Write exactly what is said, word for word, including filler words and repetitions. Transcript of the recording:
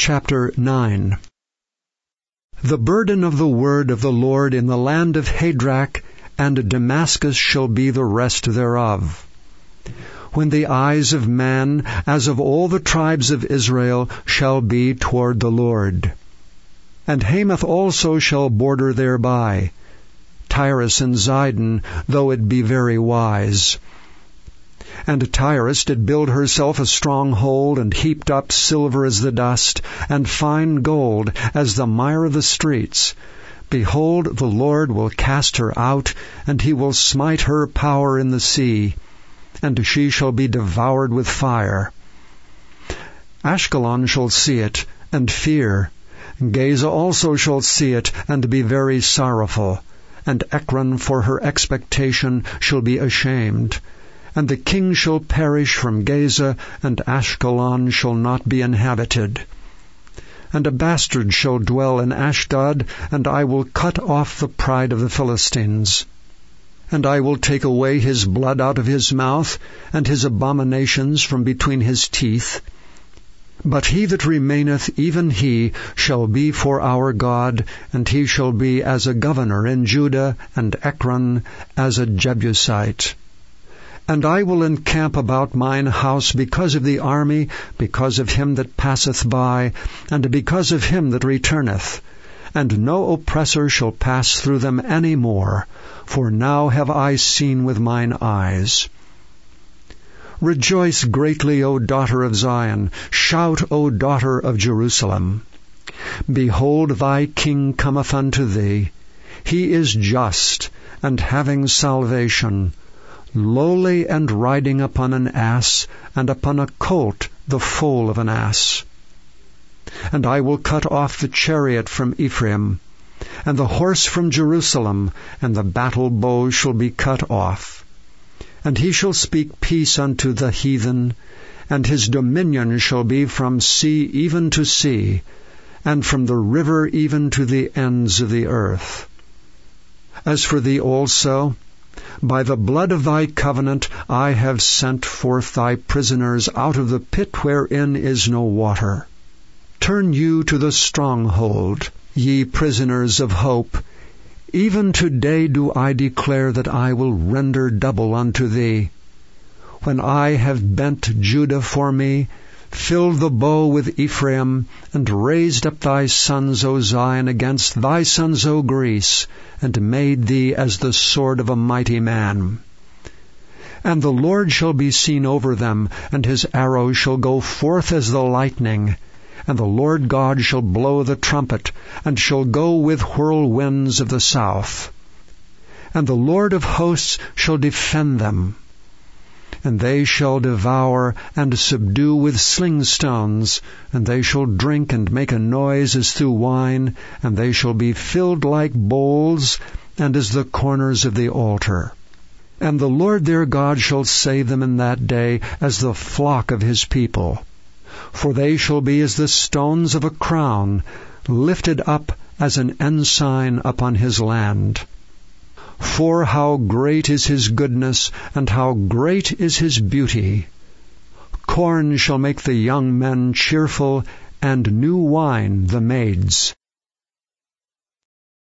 Chapter nine. The burden of the word of the Lord in the land of Hadrach and Damascus shall be the rest thereof. When the eyes of man, as of all the tribes of Israel, shall be toward the Lord. And Hamath also shall border thereby, Tyrus and Zidon, though it be very wise. And Tyrus did build herself a stronghold, and heaped up silver as the dust, and fine gold as the mire of the streets. Behold, the Lord will cast her out, and he will smite her power in the sea, and she shall be devoured with fire. Ashkelon shall see it, and fear. Gaza also shall see it, and be very sorrowful. And Ekron for her expectation shall be ashamed. And the king shall perish from Gaza, and Ashkelon shall not be inhabited. And a bastard shall dwell in Ashdod, and I will cut off the pride of the Philistines. And I will take away his blood out of his mouth, and his abominations from between his teeth. But he that remaineth, even he, shall be for our God, and he shall be as a governor in Judah, and Ekron as a Jebusite. And I will encamp about mine house because of the army, because of him that passeth by, and because of him that returneth. And no oppressor shall pass through them any more, for now have I seen with mine eyes. Rejoice greatly, O daughter of Zion. Shout, O daughter of Jerusalem. Behold, thy king cometh unto thee. He is just, and having salvation, lowly, and riding upon an ass, and upon a colt, the foal of an ass. And I will cut off the chariot from Ephraim, and the horse from Jerusalem, and the battle bow shall be cut off. And he shall speak peace unto the heathen, and his dominion shall be from sea even to sea, and from the river even to the ends of the earth. As for thee also, by the blood of thy covenant I have sent forth thy prisoners out of the pit wherein is no water. Turn you to the stronghold, ye prisoners of hope. Even today do I declare that I will render double unto thee. When I have bent Judah for me, filled the bow with Ephraim, and raised up thy sons, O Zion, against thy sons, O Greece, and made thee as the sword of a mighty man. And the Lord shall be seen over them, and his arrow shall go forth as the lightning. And the Lord God shall blow the trumpet, and shall go with whirlwinds of the south. And the Lord of hosts shall defend them. And they shall devour and subdue with sling stones, and they shall drink and make a noise as through wine, and they shall be filled like bowls, and as the corners of the altar. And the Lord their God shall save them in that day as the flock of his people. For they shall be as the stones of a crown, lifted up as an ensign upon his land. For how great is his goodness, and how great is his beauty! Corn shall make the young men cheerful, and new wine the maids.